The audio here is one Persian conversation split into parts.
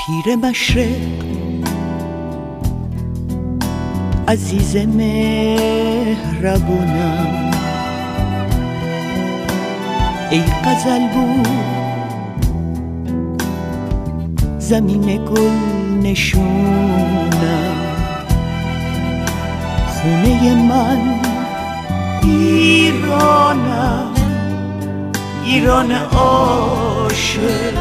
پیر مشرق عزیز مهربونم، ای غزل بود زمین گل نشونم، خونه من ایرانم، ایران عاشق.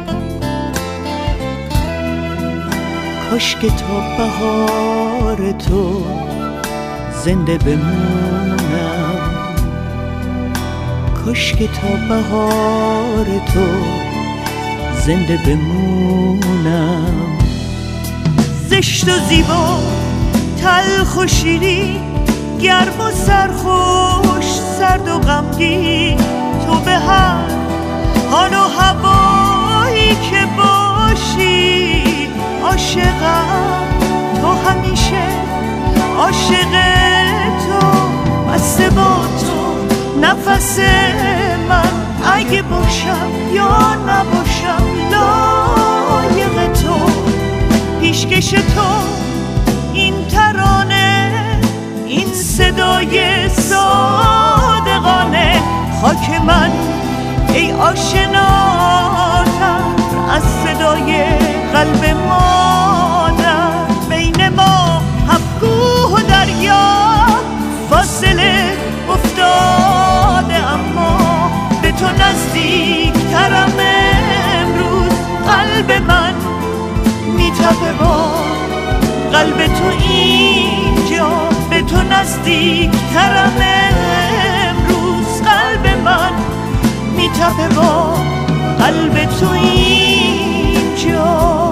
کاش که تا بهار تو زنده بمونم، کاش که تا بهار تو زنده بمونم. زشت و زیبا، تلخ و شیرین، گرم و سرخوش، سرد و غمگین، تو به هر حال و هوایی که باشی عاشقم. تو همیشه عاشق تو، بسته با تو نفس من، اگه باشم یا نباشم لایق تو. پیشکش تو این ترانه، این صدای صادقانه، خاک من ای آشناتر از صدای قلب مادر. بین ما هفت کوه و دریا فاصله افتاده، اما به تو نزدیک ترم امروز. قلب من میتپه با قلب تو اینجا، به تو نزدیک ترم امروز. قلب من میتپه با قلب تو اینجا.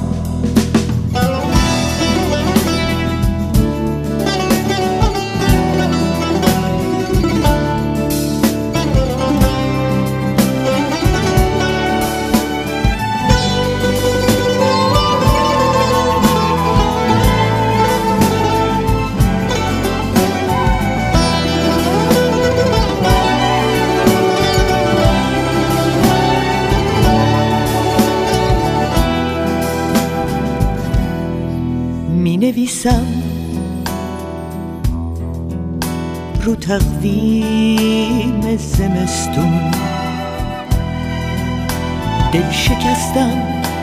می نویسم رو تقویم زمستون، دل شکستم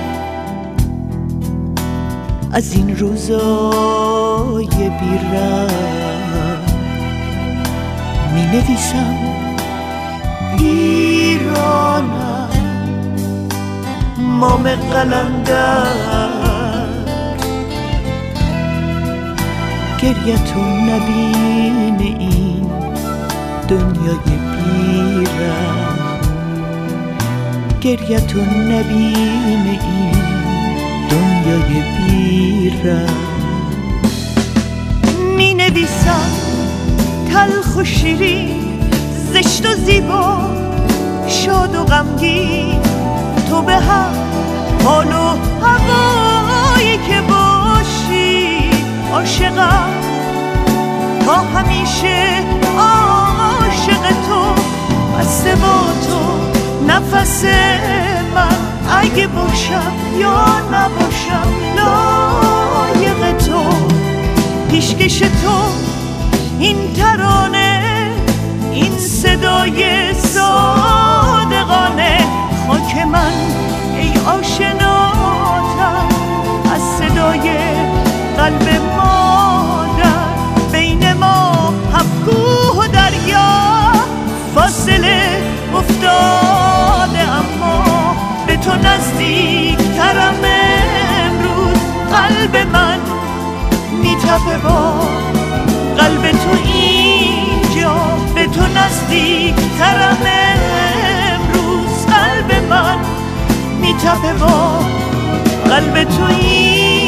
از این روزای بی‌رحم. می نویسم ایرانم، مام قلندر، گریه تو نبین این دنیای بی‌رحم، گریه تو نبین این دنیای بی‌رحم. می نویسم تلخ و شیرین، زشت و زیبا، شاد و غمگین، تو به هر حال و هوایی که باشی عاشقم. تا همیشه عاشق تو، بسته با تو نفس من، اگه باشم یا نباشم لایق تو. پیشکش تو این ترانه، این صدای صادقانه، خاک من ای آشناتر از صدای قلب مادر. بین ما هفت کوه و دریا فاصله افتاده، اما به تو نزدیک ترم امروز. قلب من میتپه با قلب تو اینجا، به تو نزدیک ترم امروز. قلب من میتپه با قلب تو اینجا.